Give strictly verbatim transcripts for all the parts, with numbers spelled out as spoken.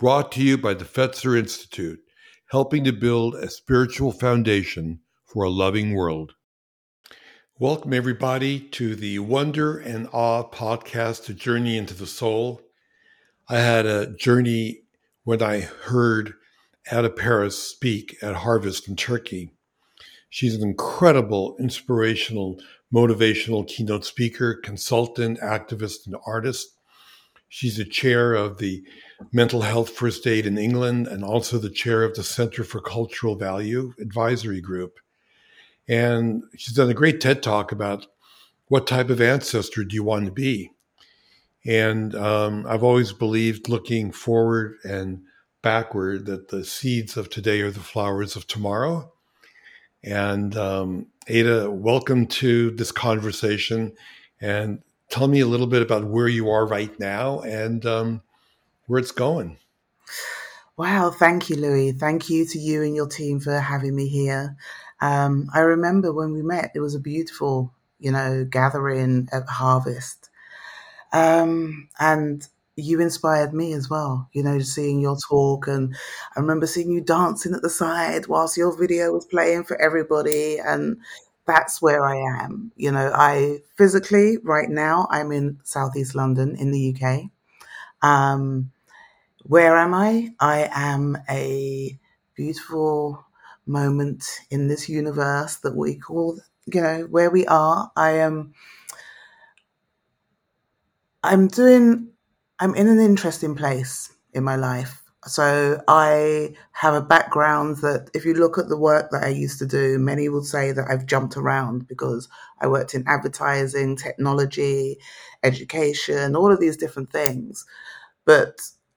brought to you by the Fetzer Institute, helping to build a spiritual foundation for a loving world. Welcome, everybody, to the Wonder and Awe podcast, A Journey into the Soul. I had a journey when I heard Ada Paris speak at Harvest in Turkey. She's an incredible, inspirational, motivational keynote speaker, consultant, activist, and artist. She's the chair of the Mental Health First Aid in England and also the chair of the Center for Cultural Value Advisory Group. And she's done a great TED Talk about what type of ancestor do you want to be? And um, I've always believed, looking forward and backward, that the seeds of today are the flowers of tomorrow. And um, Ada, welcome to this conversation. And tell me a little bit about where you are right now and um, where it's going. Wow, thank you, Louis. Thank you to you and your team for having me here. Um, I remember when we met, it was a beautiful, you know, gathering at Harvest. Um, and you inspired me as well, you know, seeing your talk. And I remember seeing you dancing at the side whilst your video was playing for everybody. And that's where I am. You know, I physically, right now, I'm in Southeast London in the U K. Um, where am I? I am a beautiful moment in this universe that we call, you know, where we are. I am, I'm doing, I'm in an interesting place in my life. So I have a background that if you look at the work that I used to do, many would say that I've jumped around because I worked in advertising, technology, education, all of these different things. But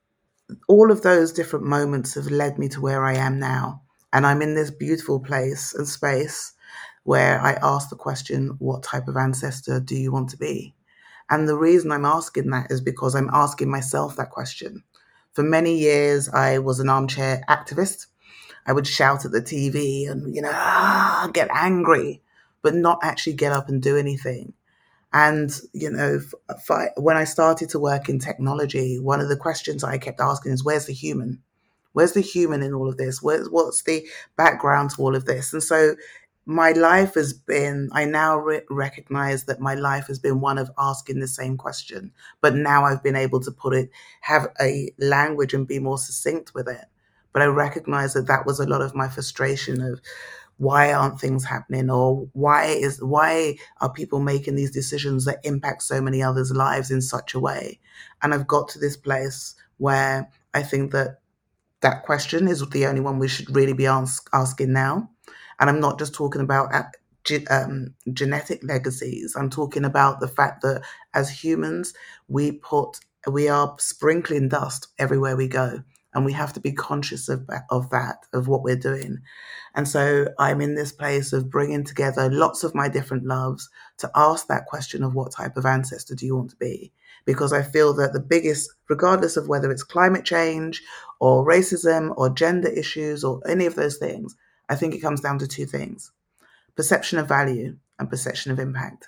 all of those different moments have led me to where I am now. And I'm in this beautiful place and space where I ask the question, what type of ancestor do you want to be? And the reason I'm asking that is because I'm asking myself that question. For many years, I was an armchair activist. I would shout at the T V and, you know, ah, get angry, but not actually get up and do anything. And, you know, if I, when I started to work in technology, one of the questions I kept asking is, where's the human? Where's the human in all of this? Where's, what's the background to all of this? And so my life has been, I now re- recognize that my life has been one of asking the same question, but now I've been able to put it, have a language and be more succinct with it. But I recognize that that was a lot of my frustration of why aren't things happening, or why is, why are people making these decisions that impact so many others' lives in such a way? And I've got to this place where I think that that question is the only one we should really be ask, asking now. And I'm not just talking about um, genetic legacies. I'm talking about the fact that as humans, we put, we are sprinkling dust everywhere we go. And we have to be conscious of, of that, of what we're doing. And so I'm in this place of bringing together lots of my different loves to ask that question of what type of ancestor do you want to be? Because I feel that the biggest, regardless of whether it's climate change or racism or gender issues or any of those things, I think it comes down to two things: perception of value and perception of impact.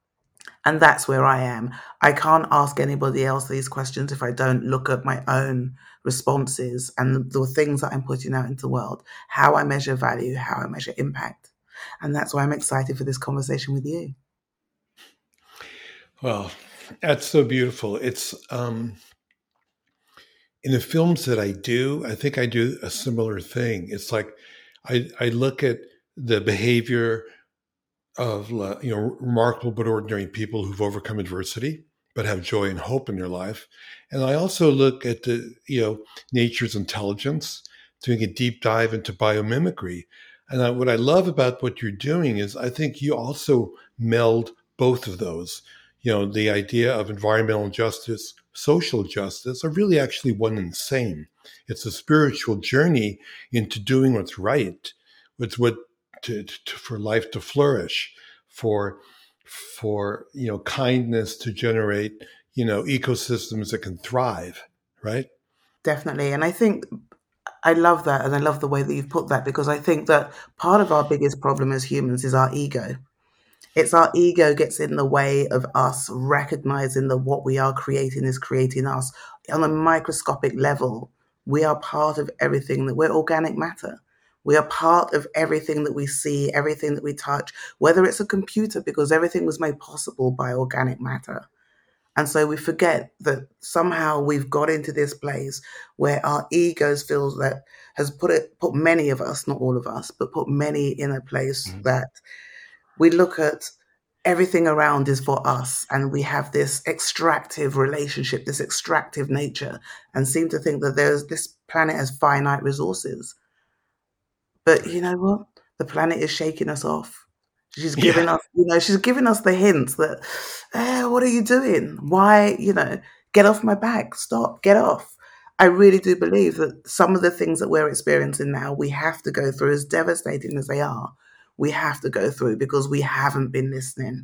And that's where I am. I can't ask anybody else these questions if I don't look at my own responses and the things that I'm putting out into the world, how I measure value, how I measure impact. And that's why I'm excited for this conversation with you. Well, that's so beautiful. It's um, in the films that I do, I think I do a similar thing. It's like I, I look at the behavior of, you know, remarkable but ordinary people who've overcome adversity but have joy and hope in their life. And I also look at the, you know, nature's intelligence, doing a deep dive into biomimicry. And I, what I love about what you're doing is I think you also meld both of those. You know, the idea of environmental justice, social justice are really actually one and the same. It's a spiritual journey into doing what's right. It's what to, to, for life to flourish, for for you know kindness to generate you know ecosystems that can thrive, right? Definitely. And I think I love that, and I love the way that you've put that, because I think that part of our biggest problem as humans is our ego. It's our ego gets in the way of us recognizing that what we are creating is creating us on a microscopic level. We are part of everything that we're organic matter. We are part of everything that we see, everything that we touch, whether it's a computer, because everything was made possible by organic matter. And so we forget that somehow we've got into this place where our egos feel that has put it, put many of us, not all of us, but put many in a place Mhm. that we look at everything around is for us, and we have this extractive relationship, this extractive nature, and seem to think that there's this planet has finite resources. But you Right. know what? The planet is shaking us off. She's Yeah. giving us, you know, she's giving us the hints that, eh, what are you doing? Why, you know, get off my back, stop, get off. I really do believe that some of the things that we're experiencing now, we have to go through, as devastating as they are, we have to go through because we haven't been listening.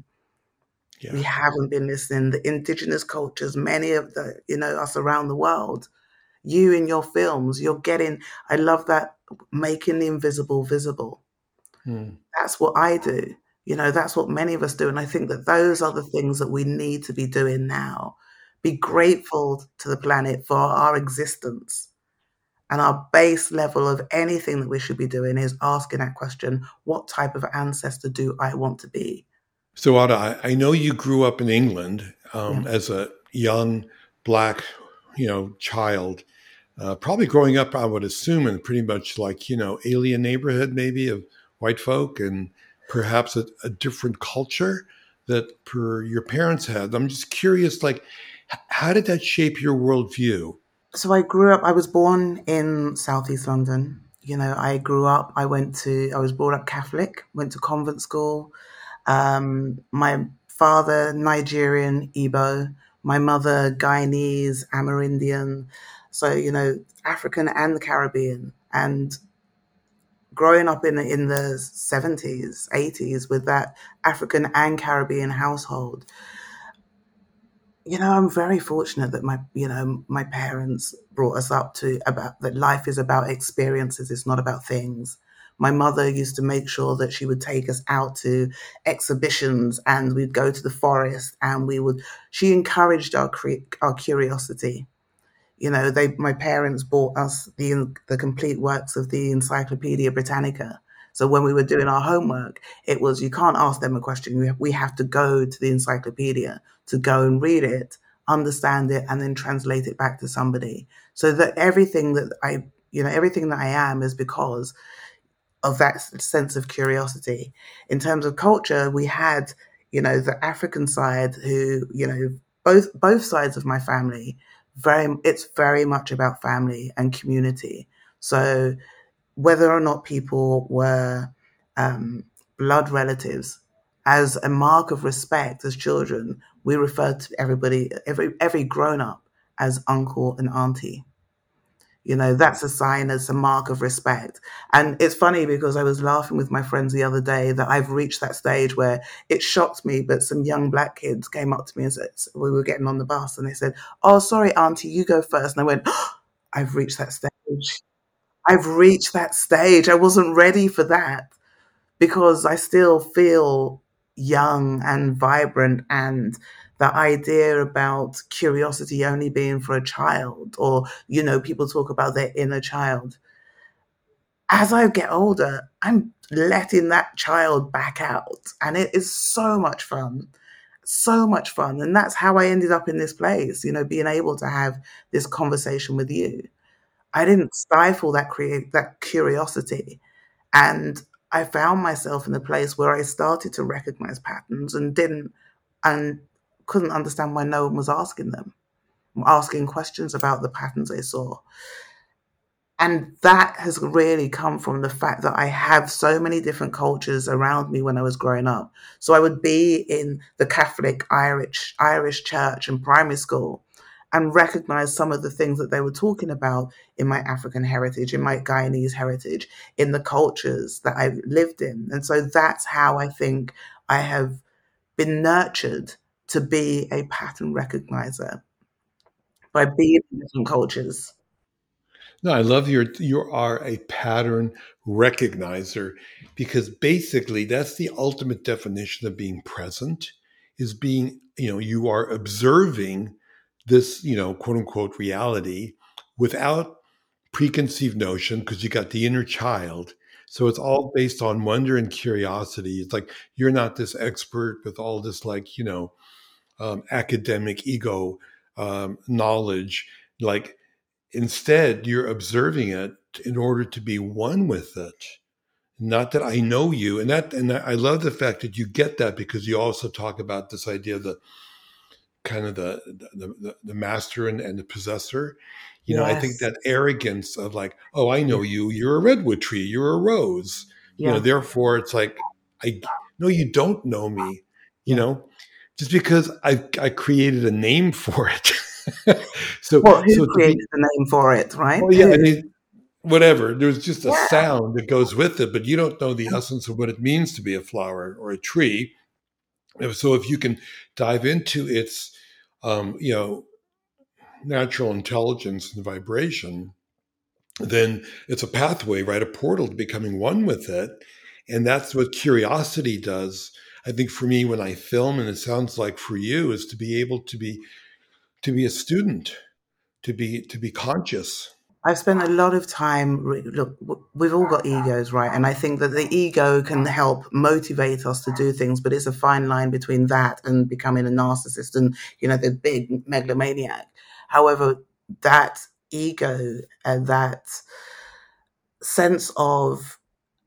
We Yeah. haven't been listening. The indigenous cultures, many of the, you know, us around the world, you in your films, you're getting, I love that, making the invisible visible. Mm. That's what I do. You know, that's what many of us do. And I think that those are the things that we need to be doing now. Be grateful to the planet for our existence. And our base level of anything that we should be doing is asking that question, what type of ancestor do I want to be? So, Ada, I, I know you grew up in England Yeah. um, as a young black, you know, child. Uh, probably growing up, I would assume, in pretty much like, you know, alien neighborhood, maybe of white folk, and perhaps a, a different culture that per your parents had. I'm just curious, like, h- how did that shape your worldview? So I grew up, I was born in Southeast London. You know, I grew up, I went to, I was brought up Catholic, went to convent school. Um, my father, Nigerian, Igbo. My mother, Guyanese, Amerindian. So, you know, African and the Caribbean. And growing up in, in the seventies, eighties with that African and Caribbean household, you know, I'm very fortunate that my, you know, my parents brought us up to about that life is about experiences. It's not about things. My mother used to make sure that she would take us out to exhibitions and we'd go to the forest and we would, she encouraged our, cre- our curiosity. You know, they my parents bought us the the complete works of the Encyclopedia Britannica. So when we were doing our homework, it was you can't ask them a question. We have, we have to go to the encyclopedia to go and read it, understand it, and then translate it back to somebody. So that everything that I, you know, everything that I am is because of that sense of curiosity. In terms of culture, we had, you know, the African side who, you know, both both sides of my family, very it's very much about family and community. So whether or not people were um, blood relatives, as a mark of respect as children, we referred to everybody, every every grown up as uncle and auntie. You know, that's a sign, as a mark of respect. And it's funny because I was laughing with my friends the other day that I've reached that stage where it shocked me, but some young black kids came up to me and said, we were getting on the bus and they said, "Oh, sorry, auntie, you go first." And I went, oh, I've reached that stage. I've reached that stage. I wasn't ready for that because I still feel young and vibrant, and the idea about curiosity only being for a child, or you know people talk about their inner child. As I get older, I'm letting that child back out, and it is so much fun, so much fun. And that's how I ended up in this place, you know being able to have this conversation with you. I didn't stifle that create that curiosity, and I found myself in a place where I started to recognize patterns and didn't and couldn't understand why no one was asking them, asking questions about the patterns they saw. And that has really come from the fact that I have so many different cultures around me when I was growing up. So I would be in the Catholic Irish Irish church in primary school and recognize some of the things that they were talking about in my African heritage, in my Guyanese heritage, in the cultures that I lived in. And so that's how I think I have been nurtured to be a pattern recognizer, by being in different cultures. No, I love your you are a pattern recognizer because basically that's the ultimate definition of being present is being, you know, you are observing this, you know, quote unquote reality without preconceived notion because you got the inner child. So it's all based on wonder and curiosity. It's like you're not this expert with all this, like, you know, um, academic ego um, knowledge. Like, instead, you're observing it in order to be one with it. Not that I know you, and that, and I love the fact that you get that, because you also talk about this idea of the kind of the the, the, the master and, and the possessor. You know, I think Yes. that arrogance of like, oh, I Yeah. know you, you're a redwood tree, you're a rose. You know, Yeah. therefore it's like, I no, you don't know me. You Yeah. know, just because I I created a name for it. so Well, who so to be, created the name for it, right? oh yeah, I Who? mean, whatever. There's just a Yeah. sound that goes with it, but you don't know the essence of what it means to be a flower or a tree. So if you can dive into its, um, you know, natural intelligence and vibration, then it's a pathway, right? A portal to becoming one with it. And that's what curiosity does. I think for me, when I film, and it sounds like for you, is to be able to be to be a student, to be to be conscious. I've spent a lot of time. re- Look, w- we've all got egos, right? And I think that the ego can help motivate us to do things, but it's a fine line between that and becoming a narcissist and, you know, the big megalomaniac. However, that ego and that sense of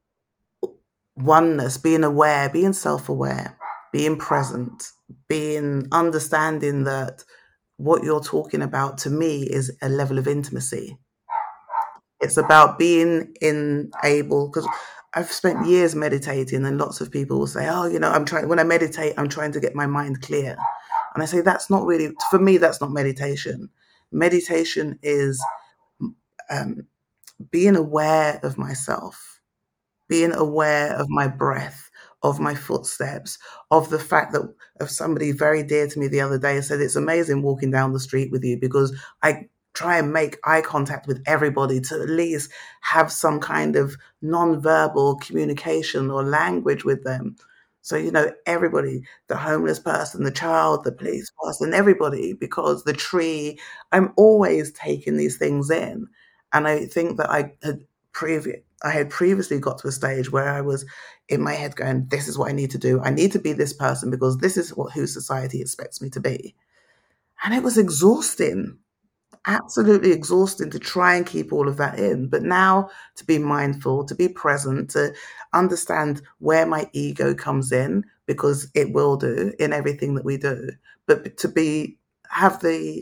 oneness, being aware, being self aware, being present, being understanding that what you're talking about to me is a level of intimacy. It's about being in able, because I've spent years meditating, and lots of people will say, oh, you know, I'm trying, when I meditate, I'm trying to get my mind clear. And I say, that's not really, for me, that's not meditation. Meditation is um, being aware of myself, being aware of my breath, of my footsteps, of the fact that of somebody very dear to me the other day said, it's amazing walking down the street with you, because I try and make eye contact with everybody to at least have some kind of non-verbal communication or language with them. So, you know, everybody, the homeless person, the child, the police person, everybody, because the tree, I'm always taking these things in. And I think that I had previous, I had previously got to a stage where I was in my head going, this is what I need to do. I need to be this person because this is what who society expects me to be. And it was exhausting, absolutely exhausting to try and keep all of that in. But now to be mindful, to be present, to understand where my ego comes in, because it will do in everything that we do. But to be have the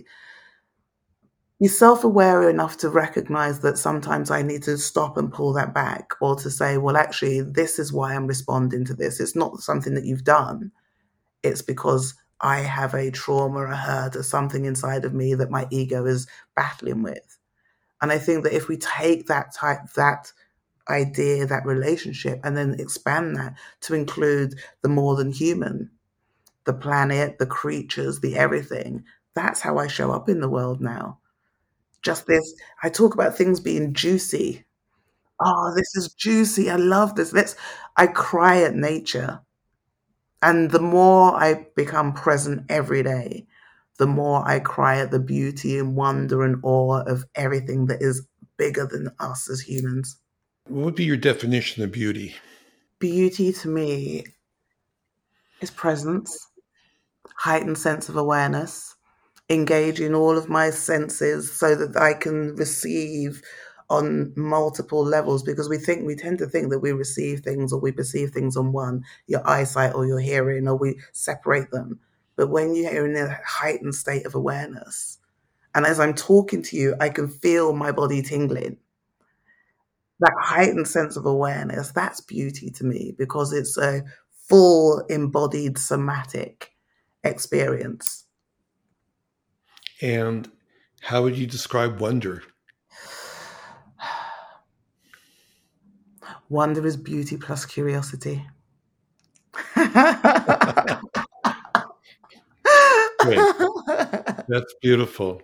be self-aware enough to recognize that sometimes I need to stop and pull that back, or to say, well, actually, this is why I'm responding to this. It's not something that you've done. It's because I have a trauma, a hurt, or something inside of me that my ego is battling with. And I think that if we take that type, that idea, that relationship, and then expand that to include the more than human, the planet, the creatures, the everything, that's how I show up in the world now. Just this, I talk about things being juicy. Oh, this is juicy. I love this. Let's, I cry at nature. And the more I become present every day, the more I cry at the beauty and wonder and awe of everything that is bigger than us as humans. What would be your definition of beauty? Beauty to me is presence, heightened sense of awareness, engaging all of my senses so that I can receive on multiple levels, because we think we tend to think that we receive things or we perceive things on one, your eyesight or your hearing, or we separate them. But when you're in a heightened state of awareness, and as I'm talking to you, I can feel my body tingling. That heightened sense of awareness, that's beauty to me, because it's a full embodied somatic experience. And how would you describe wonder? Wonder is beauty plus curiosity. Great. That's beautiful.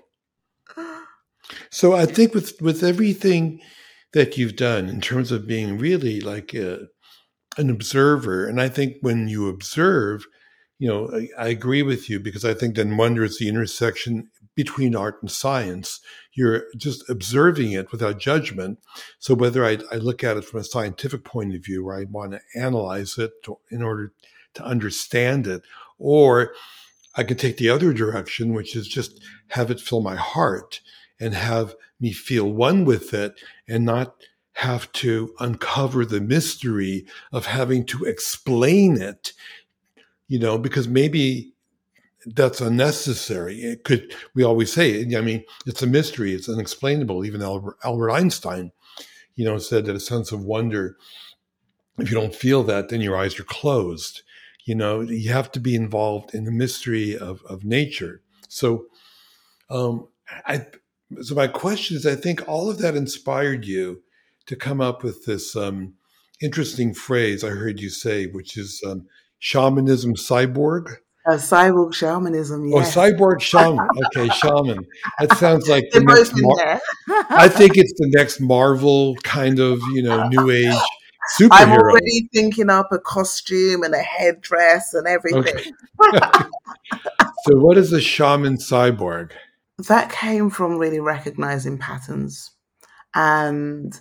So I think with with everything that you've done in terms of being really like a, an observer, and I think when you observe, you know, I, I agree with you, because I think then wonder is the intersection between art and science. You're just observing it without judgment. So whether I, I look at it from a scientific point of view, where I want to analyze it to, in order to understand it, or I could take the other direction, which is just have it fill my heart and have me feel one with it and not have to uncover the mystery of having to explain it, you know, because maybe that's unnecessary. It could, we always say, I mean, it's a mystery, it's unexplainable. Even Albert, Albert Einstein, you know, said that a sense of wonder, if you don't feel that, then your eyes are closed. You know, you have to be involved in the mystery of, of nature. So, um, I, so my question is, I think all of that inspired you to come up with this um, interesting phrase I heard you say, which is um, shamanism cyborg. Uh, cyborg shamanism, Oh, yes. cyborg shaman. Okay, shaman. That sounds like the They're next. both in Mar- there. I think it's the next Marvel kind of, you know, new age I'm superhero. already thinking up a costume and a headdress and everything. Okay. So, what is a shaman cyborg? That came from really recognizing patterns. And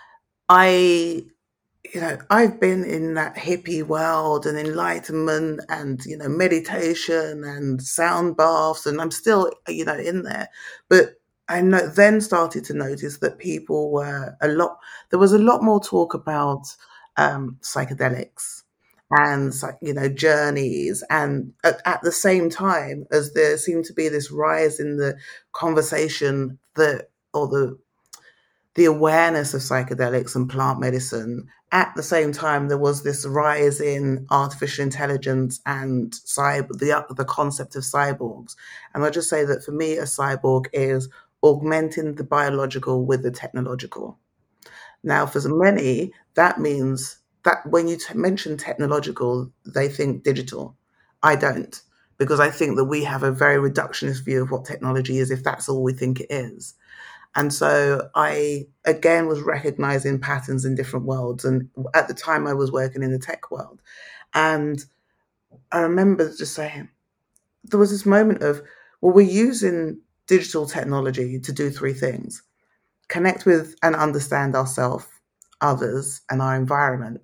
I, you know, I've been in that hippie world and enlightenment and, you know, meditation and sound baths, and I'm still, you know, in there. But I know, then started to notice that people were a lot, there was a lot more talk about um, psychedelics and, you know, journeys. And at, at the same time as there seemed to be this rise in the conversation that, or the, the awareness of psychedelics and plant medicine, at the same time there was this rise in artificial intelligence and cyber, the, the concept of cyborgs. And I'll just say that for me, a cyborg is augmenting the biological with the technological. Now, for many, that means that when you t- mention technological, they think digital. I don't, because I think that we have a very reductionist view of what technology is if that's all we think it is. And so I, again, was recognizing patterns in different worlds. And at the time I was working in the tech world. And I remember just saying, there was this moment of, well, we're using digital technology to do three things: connect with and understand ourselves, others, and our environment.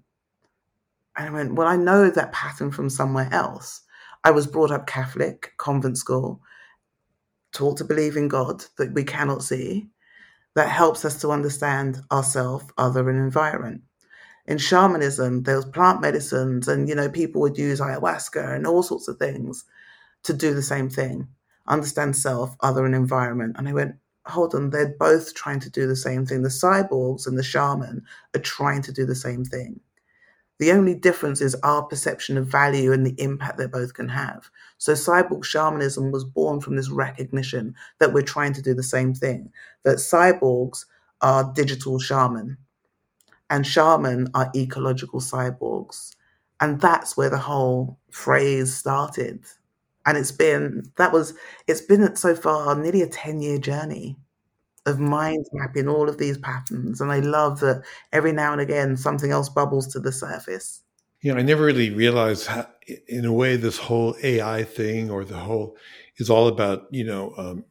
And I went, well, I know that pattern from somewhere else. I was brought up Catholic, convent school, taught to believe in God that we cannot see. That helps us to understand ourselves, other, and environment. In shamanism, there was plant medicines, and you know, people would use ayahuasca and all sorts of things to do the same thing: understand self, other, and environment. And I went, hold on, they're both trying to do the same thing. The cyborgs and the shaman are trying to do the same thing. The only difference is our perception of value and the impact they both can have. So cyborg shamanism was born from this recognition that we're trying to do the same thing, that cyborgs are digital shaman and shaman are ecological cyborgs. And that's where the whole phrase started. And it's been, that was, it's been so far nearly a ten year journey of mind mapping all of these patterns. And I love that every now and again, something else bubbles to the surface. You know, I never really realized how, in a way, this whole A I thing or the whole is all about, you know, um,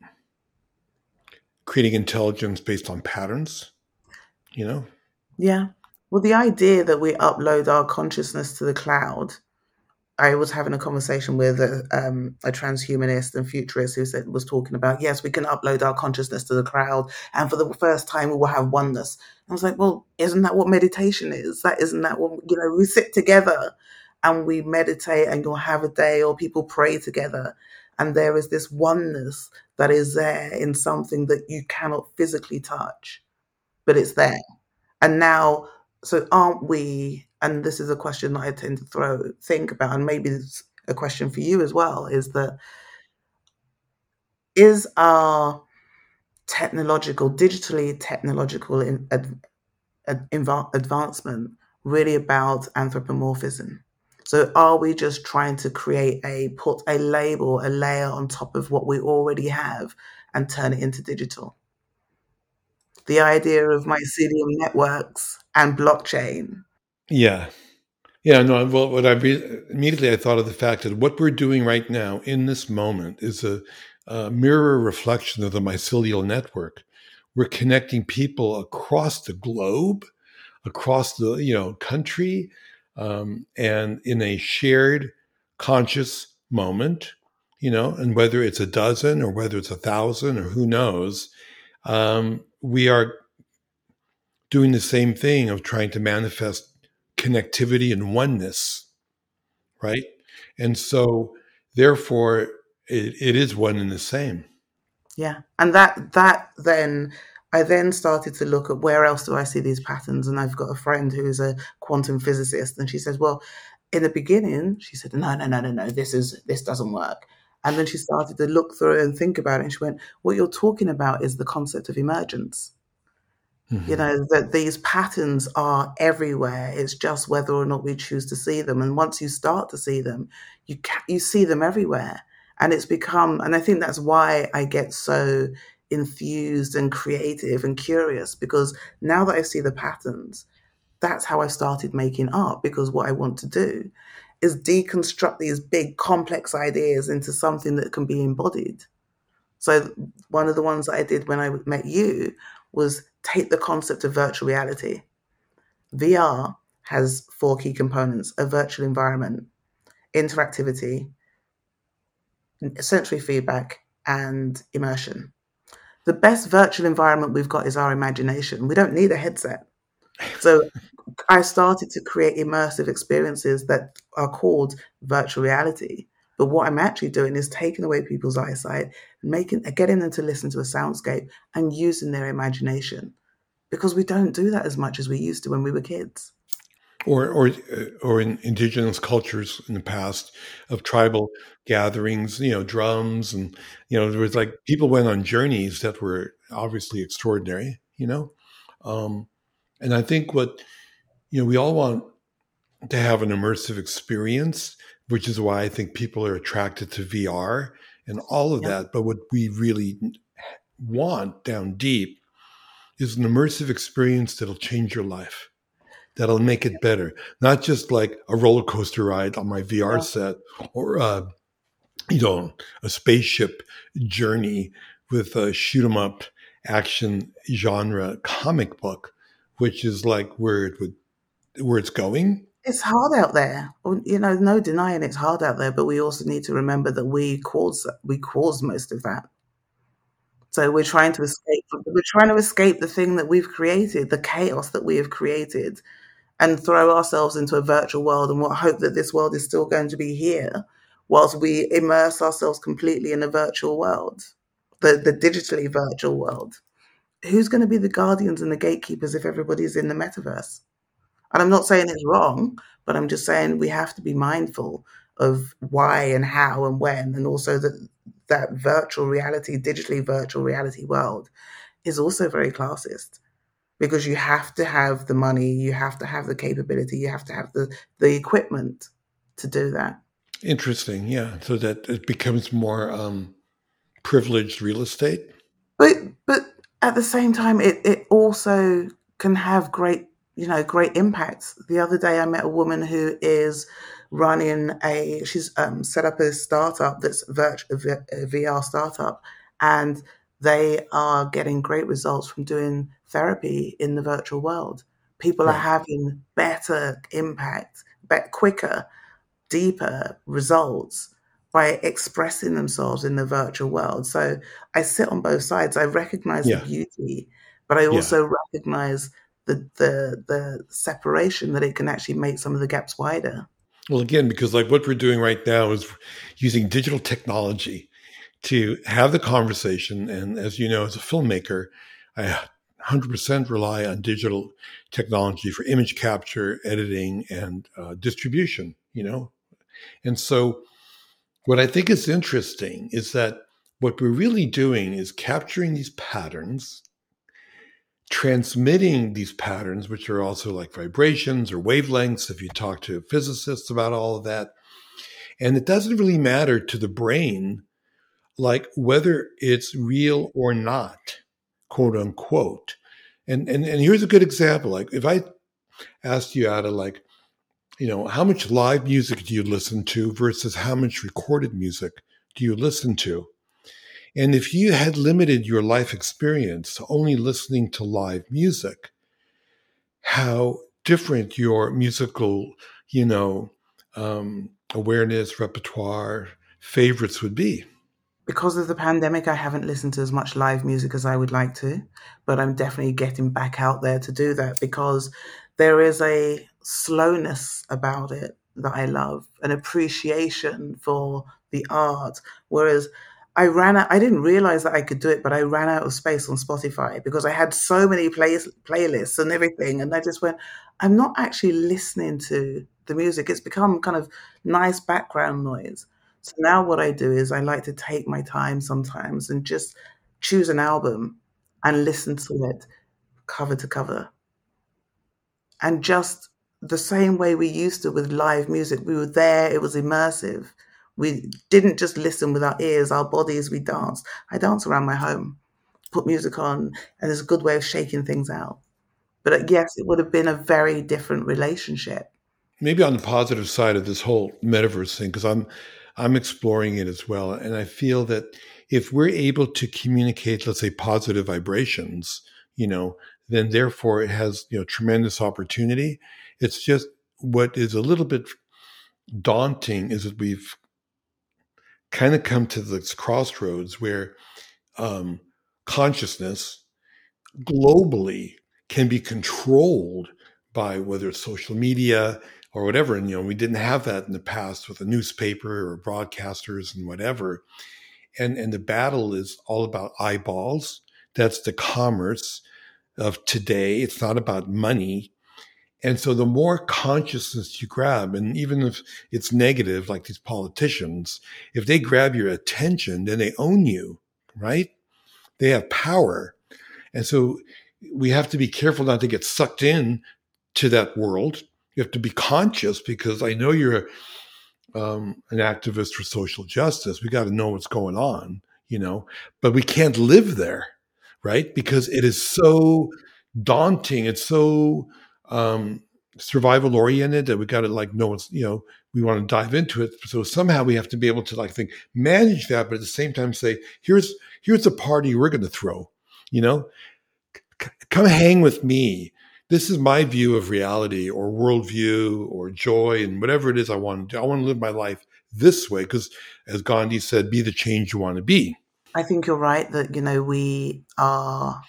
creating intelligence based on patterns, you know? Yeah. Well, the idea that we upload our consciousness to the cloud, I was having a conversation with a, um, a transhumanist and futurist who said, was talking about, yes, we can upload our consciousness to the cloud, and for the first time we will have oneness. I was like, well, isn't that what meditation is? That isn't that what, you know, we sit together and we meditate and you'll have a day, or people pray together, and there is this oneness that is there in something that you cannot physically touch, but it's there. And now, so aren't we, and this is a question that I tend to throw, think about, and maybe it's a question for you as well, is that, is our technological, digitally technological in, ad, ad, advancement really about anthropomorphism? So are we just trying to create a, put a label, a layer on top of what we already have and turn it into digital? The idea of mycelium networks and blockchain. Yeah. Yeah, no, well, what I re- immediately I thought of the fact that what we're doing right now in this moment is a, a mirror reflection of the mycelial network. We're connecting people across the globe, across the you know country, um, and in a shared conscious moment, you know, and whether it's a dozen or whether it's a thousand or who knows, um, we are doing the same thing of trying to manifest connectivity and oneness, right? And so, therefore, it, it is one and the same. Yeah. And that, that then, I then started to look at where else do I see these patterns? And I've got a friend who is a quantum physicist, and she says, well, in the beginning, she said, no, no, no, no, no, this is, this doesn't work. And then she started to look through it and think about it. And she went, what you're talking about is the concept of emergence. Mm-hmm. You know, that these patterns are everywhere. It's just whether or not we choose to see them. And once you start to see them, you ca- you see them everywhere. And it's become, and I think that's why I get so enthused and creative and curious, because now that I see the patterns, that's how I started making art, because what I want to do is deconstruct these big complex ideas into something that can be embodied. So one of the ones that I did when I met you was take the concept of virtual reality. V R has four key components: a virtual environment, interactivity, sensory feedback, and immersion. The best virtual environment we've got is our imagination. We don't need a headset. So I started to create immersive experiences that are called virtual reality. But what I'm actually doing is taking away people's eyesight, making, getting them to listen to a soundscape and using their imagination, because we don't do that as much as we used to when we were kids. Or, or, or in indigenous cultures in the past of tribal gatherings, you know, drums, and you know, there was like people went on journeys that were obviously extraordinary, you know, um, and I think what you know we all want to have an immersive experience, which is why I think people are attracted to V R and all of yeah. that. But what we really want down deep is an immersive experience that'll change your life, that'll make it better. Not just like a roller coaster ride on my V R yeah. set, or uh, you know, a spaceship journey with a shoot 'em up action genre comic book, which is like where it would where it's going. It's hard out there, you know. No denying it's hard out there, but we also need to remember that we cause we cause most of that. So we're trying to escape. We're trying to escape the thing that we've created, the chaos that we have created, and throw ourselves into a virtual world and what hope that this world is still going to be here, whilst we immerse ourselves completely in a virtual world, the the digitally virtual world. Who's going to be the guardians and the gatekeepers if everybody's in the metaverse? And I'm not saying it's wrong, but I'm just saying we have to be mindful of why and how and when, and also that that virtual reality, digitally virtual reality world is also very classist, because you have to have the money, you have to have the capability, you have to have the, the equipment to do that. Interesting, yeah. So that it becomes more um, privileged real estate. But but at the same time, it, it also can have great you know, great impacts. The other day I met a woman who is running a, she's um, set up a startup that's virtual, a V R startup, and they are getting great results from doing therapy in the virtual world. People right. are having better impact, better, quicker, deeper results by expressing themselves in the virtual world. So I sit on both sides. I recognize yeah. the beauty, but I also yeah. recognize The, the the separation that it can actually make some of the gaps wider. Well, again, because like what we're doing right now is using digital technology to have the conversation. And as you know, as a filmmaker, I one hundred percent rely on digital technology for image capture, editing, and uh, distribution, you know? And so what I think is interesting is that what we're really doing is capturing these patterns, transmitting these patterns, which are also like vibrations or wavelengths, if you talk to physicists about all of that. And it doesn't really matter to the brain, like whether it's real or not, quote unquote. And, and, and here's a good example. Like if I asked you out of like, you know, how much live music do you listen to versus how much recorded music do you listen to? And if you had limited your life experience to only listening to live music, how different your musical, you know, um, awareness, repertoire, favorites would be. Because of the pandemic, I haven't listened to as much live music as I would like to, but I'm definitely getting back out there to do that because there is a slowness about it that I love, an appreciation for the art. Whereas I ran out, I didn't realize that I could do it, but I ran out of space on Spotify because I had so many play, playlists and everything. And I just went, I'm not actually listening to the music. It's become kind of nice background noise. So now what I do is I like to take my time sometimes and just choose an album and listen to it cover to cover. And just the same way we used to with live music, we were there, it was immersive. We didn't just listen with our ears, our bodies, we danced. I dance around my home, put music on, and it's a good way of shaking things out. But uh, yes, it would have been a very different relationship. Maybe on the positive side of this whole metaverse thing, because I'm I'm exploring it as well. And I feel that if we're able to communicate, let's say, positive vibrations, you know, then therefore it has, you know, tremendous opportunity. It's just what is a little bit daunting is that we've kind of come to this crossroads where um, consciousness globally can be controlled by whether it's social media or whatever. And, you know, we didn't have that in the past with a newspaper or broadcasters and whatever. And, and the battle is all about eyeballs. That's the commerce of today. It's not about money. And so the more consciousness you grab, and even if it's negative, like these politicians, if they grab your attention, then they own you, right? They have power. And so we have to be careful not to get sucked in to that world. You have to be conscious because I know you're um, an activist for social justice. We got to know what's going on, you know, but we can't live there, right? Because it is so daunting. It's so um, survival oriented that we got to like know what's, you know, we want to dive into it. So somehow we have to be able to like think, manage that, but at the same time say, here's, here's a party we're going to throw, you know, C- come hang with me. This is my view of reality or worldview or joy and whatever it is I want to do. I want to live my life this way because, as Gandhi said, be the change you want to be. I think you're right that, you know, we are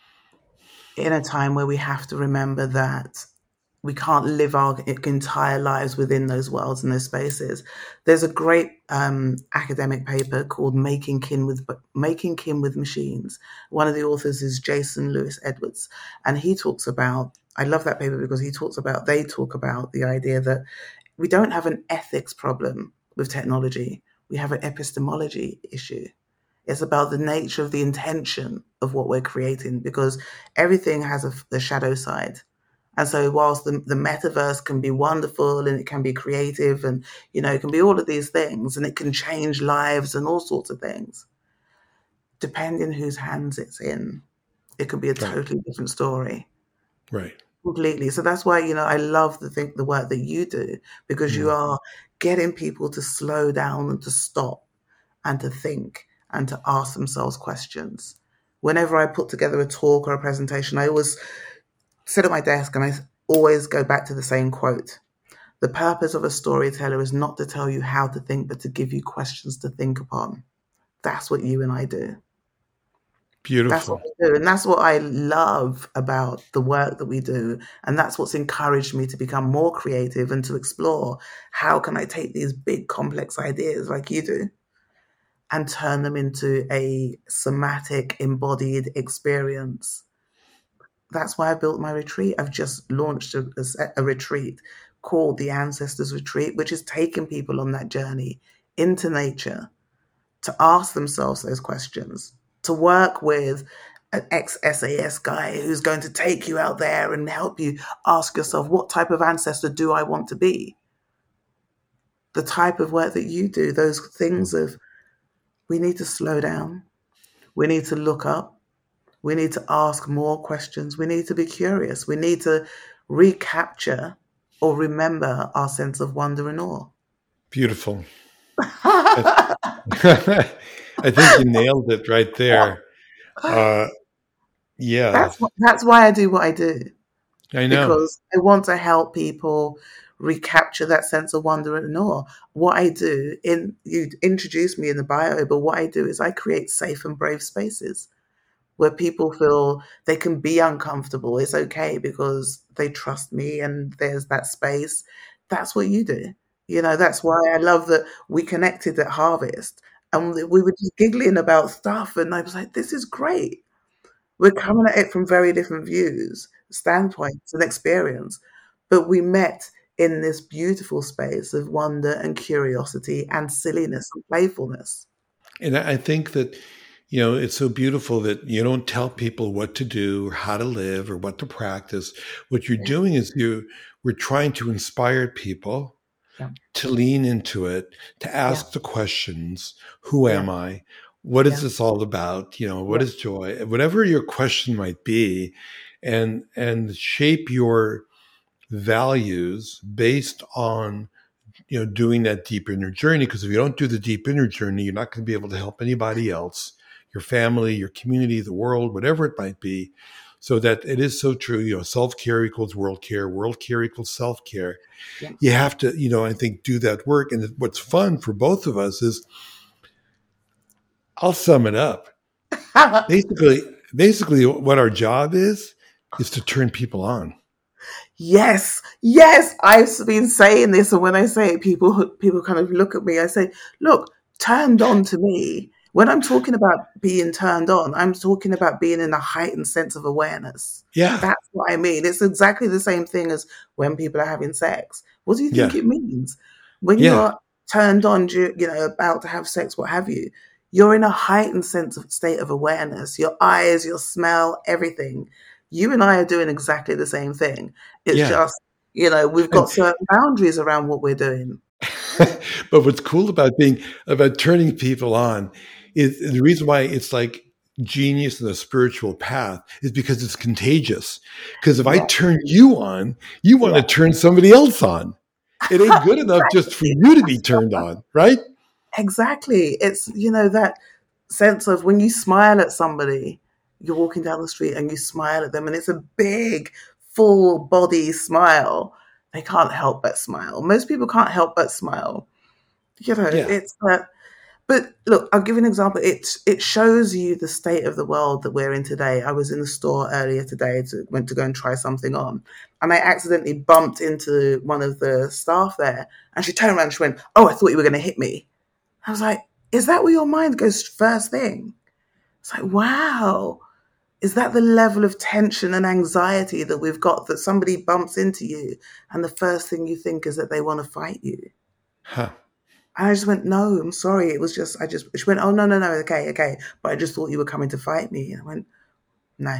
in a time where we have to remember that we can't live our entire lives within those worlds and those spaces. There's a great um, academic paper called Making Kin with Making Kin with Machines. One of the authors is Jason Lewis Edwards, and he talks about, I love that paper because he talks about, they talk about the idea that we don't have an ethics problem with technology. We have an epistemology issue. It's about the nature of the intention of what we're creating because everything has a, a shadow side. And so whilst the, the metaverse can be wonderful and it can be creative and, you know, it can be all of these things and it can change lives and all sorts of things, depending whose hands it's in, it could be a Right. totally different story. Right. Completely. So that's why, you know, I love the think the work that you do because Mm. you are getting people to slow down and to stop and to think and to ask themselves questions. Whenever I put together a talk or a presentation, I always sit at my desk and I always go back to the same quote. The purpose of a storyteller is not to tell you how to think, but to give you questions to think upon. That's what you and I do. Beautiful. That's what we do. And that's what I love about the work that we do. And that's what's encouraged me to become more creative and to explore how can I take these big complex ideas like you do and turn them into a somatic embodied experience. That's why I built my retreat. I've just launched a, a, a retreat called the Ancestors Retreat, which is taking people on that journey into nature to ask themselves those questions, to work with an ex-S A S guy who's going to take you out there and help you ask yourself, what type of ancestor do I want to be? The type of work that you do, those things of, we need to slow down. We need to look up. We need to ask more questions. We need to be curious. We need to recapture or remember our sense of wonder and awe. Beautiful. That's I think you nailed it right there. Uh, yeah, That's what, that's why I do what I do, I know. because I want to help people recapture that sense of wonder and awe. What I do in you introduced me in the bio, but what I do is I create safe and brave spaces where people feel they can be uncomfortable. It's okay because they trust me and there's that space. That's what you do. You know, that's why I love that we connected at Harvest and we were just giggling about stuff. And I was like, this is great. We're coming at it from very different views, standpoints, and experience. But we met in this beautiful space of wonder and curiosity and silliness and playfulness. And I I think that, you know, it's so beautiful that you don't tell people what to do or how to live or what to practice. What you're Yeah. doing is you we're trying to inspire people Yeah. to lean into it, to Yeah. ask the questions, who Yeah. am I? What is Yeah. this all about? You know, what Yeah. is joy? Whatever your question might be, and and shape your values based on, you know, doing that deep inner journey. Because if you don't do the deep inner journey, you're not going to be able to help anybody else, your family, your community, the world, whatever it might be. So that it is so true, you know, self-care equals world care, world care equals self-care. Yeah. You have to, you know, I think do that work. And what's fun for both of us is, I'll sum it up. Basically, basically what our job is, is to turn people on. Yes, yes, I've been saying this, and when I say it, people people kind of look at me. I say, "Look, turned on to me." When I'm talking about being turned on, I'm talking about being in a heightened sense of awareness. Yeah. That's what I mean. It's exactly the same thing as when people are having sex. What do you think Yeah. it means? When Yeah. you're turned on, you you know, about to have sex, what have you? You're in a heightened sense of state of awareness. Your eyes, your smell, everything. You and I are doing exactly the same thing. It's Yeah. just, you know, we've got certain boundaries around what we're doing. But what's cool about being about turning people on is the reason why it's like genius in the spiritual path is because it's contagious. Because if I Yeah, turn you on, you want to yeah. turn somebody else on. It ain't good enough just for Exactly. you to be turned on, right? Exactly. It's, you know, that sense of when you smile at somebody, you're walking down the street and you smile at them, and it's a big, full body smile. They can't help but smile. Most people can't help but smile. You know, Yeah. it's that. But look, I'll give you an example. It it shows you the state of the world that we're in today. I was in the store earlier today to went to go and try something on, and I accidentally bumped into one of the staff there, and she turned around and she went, "Oh, I thought you were going to hit me." I was like, "Is that where your mind goes first thing?" It's like, wow. Is that the level of tension and anxiety that we've got, that somebody bumps into you and the first thing you think is that they want to fight you? Huh. And I just went, no, I'm sorry. It was just, I just, she went, oh, no, no, no, okay, okay. But I just thought you were coming to fight me. And I went, no,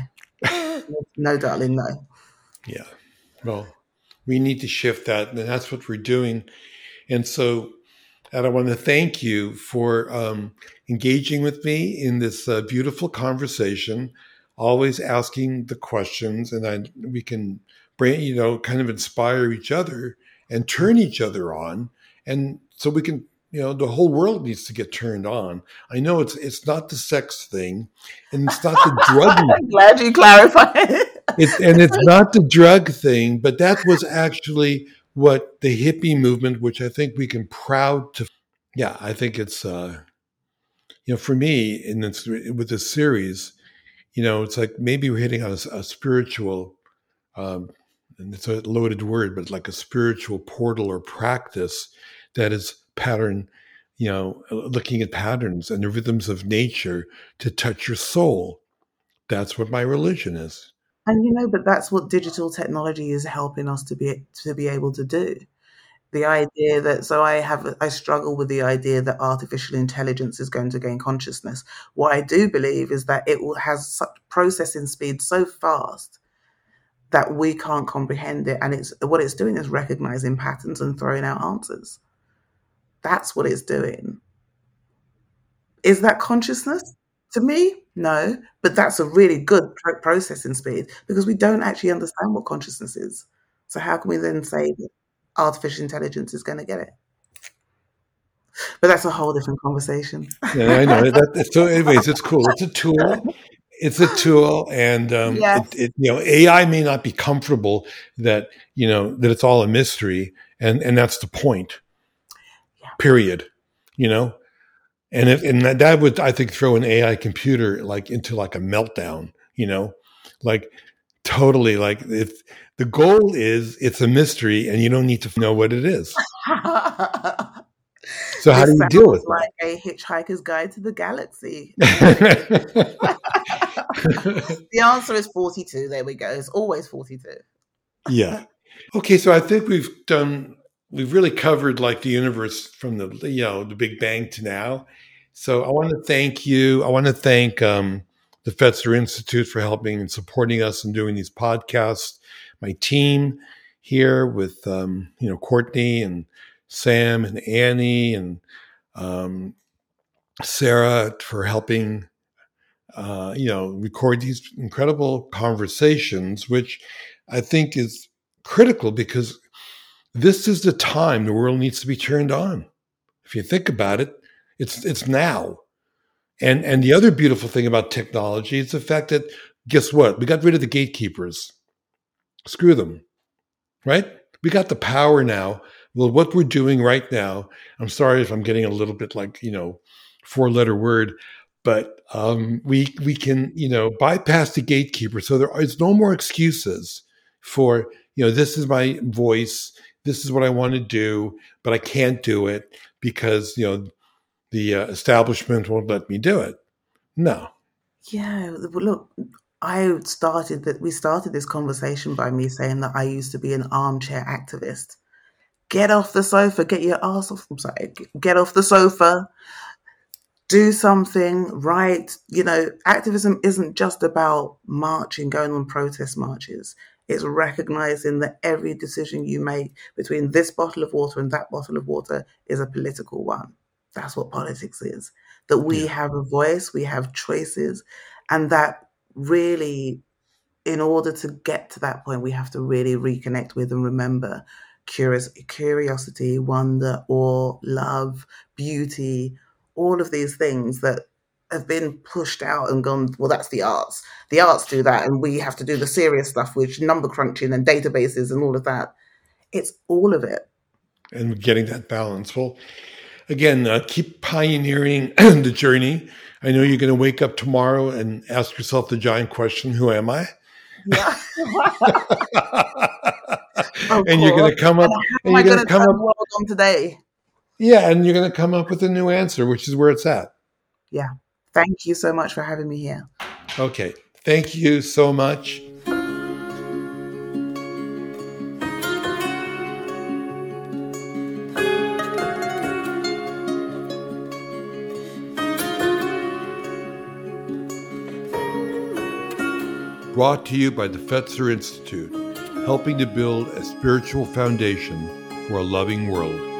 no, darling, no. Yeah. Well, we need to shift that. And that's what we're doing. And so, and I want to thank you for um, engaging with me in this uh, beautiful conversation, always asking the questions, and I, we can bring, you know, kind of inspire each other and turn each other on. And so we can, you know, the whole world needs to get turned on. I know it's it's not the sex thing, and it's not the drug. I'm glad you clarified. It's, and it's not the drug thing, but that was actually what the hippie movement, which I think we can proud to. Yeah, I think it's, uh, you know, for me in this, with this series, you know, it's like maybe we're hitting on a, a spiritual, um, and it's a loaded word, but like a spiritual portal or practice that is pattern, you know, looking at patterns and the rhythms of nature to touch your soul. That's what my religion is. And you know, but that's what digital technology is helping us to be to be able to do. The idea that, so I have, I struggle with the idea that artificial intelligence is going to gain consciousness. What I do believe is that it will has such processing speed so fast that we can't comprehend it, and it's what it's doing is recognizing patterns and throwing out answers. That's what it's doing. Is that consciousness? To me, no, but that's a really good pro- processing speed, because we don't actually understand what consciousness is. So how can we then say that artificial intelligence is going to get it? But that's a whole different conversation. Yeah, I know that. So, anyways, it's cool. It's a tool. It's a tool, and um, it, Yes. it, you know, A I may not be comfortable that you know that it's all a mystery, and and that's the point. Yeah. Period. You know, and if and that, that would I think throw an A I computer like into like a meltdown. You know, like totally like if the goal is it's a mystery and you don't need to know what it is. So how This do you sounds deal with like a Hitchhiker's Guide to the Galaxy. that? The answer is forty-two. There we go. It's always forty-two. Yeah. Okay, so I think we've done we've really covered like the universe from the you know the Big Bang to now. So I want to thank you. I want to thank um, the Fetzer Institute for helping and supporting us and doing these podcasts. My team here with um, you know Courtney and Sam and Annie and um, Sarah for helping uh, you know record these incredible conversations, which I think is critical because this is the time the world needs to be turned on. If you think about it, it's it's now. And and the other beautiful thing about technology is the fact that guess what? We got rid of the gatekeepers. Screw them, right? We got the power now. Well, what we're doing right now, I'm sorry if I'm getting a little bit like, you know, four-letter word, but um, we we can, you know, bypass the gatekeeper. So there is no more excuses for, you know, this is my voice, this is what I want to do, but I can't do it because, you know, the uh, establishment won't let me do it. No. Yeah. Look, I started that. We started this conversation by me saying that I used to be an armchair activist. Get off the sofa. Get your ass off. I'm sorry. Get off the sofa. Do something, right? You know, activism isn't just about marching, going on protest marches. It's recognizing that every decision you make between this bottle of water and that bottle of water is a political one. That's what politics is. That we Yeah. have a voice, we have choices, and that really, in order to get to that point, we have to really reconnect with and remember curious, curiosity, wonder, awe, love, beauty, all of these things that have been pushed out and gone, well, that's the arts. The arts do that, and we have to do the serious stuff, which number crunching and databases and all of that. It's all of it. And getting that balance. Well, again, uh, keep pioneering the journey. I know you're going to wake up tomorrow and ask yourself the giant question, who am I? Yeah. And you're going to come up and you're going to come up world on today. Yeah, and you're going to come up with a new answer, which is where it's at. Yeah. Thank you so much for having me here. Okay. Thank you so much. Brought to you by the Fetzer Institute, helping to build a spiritual foundation for a loving world.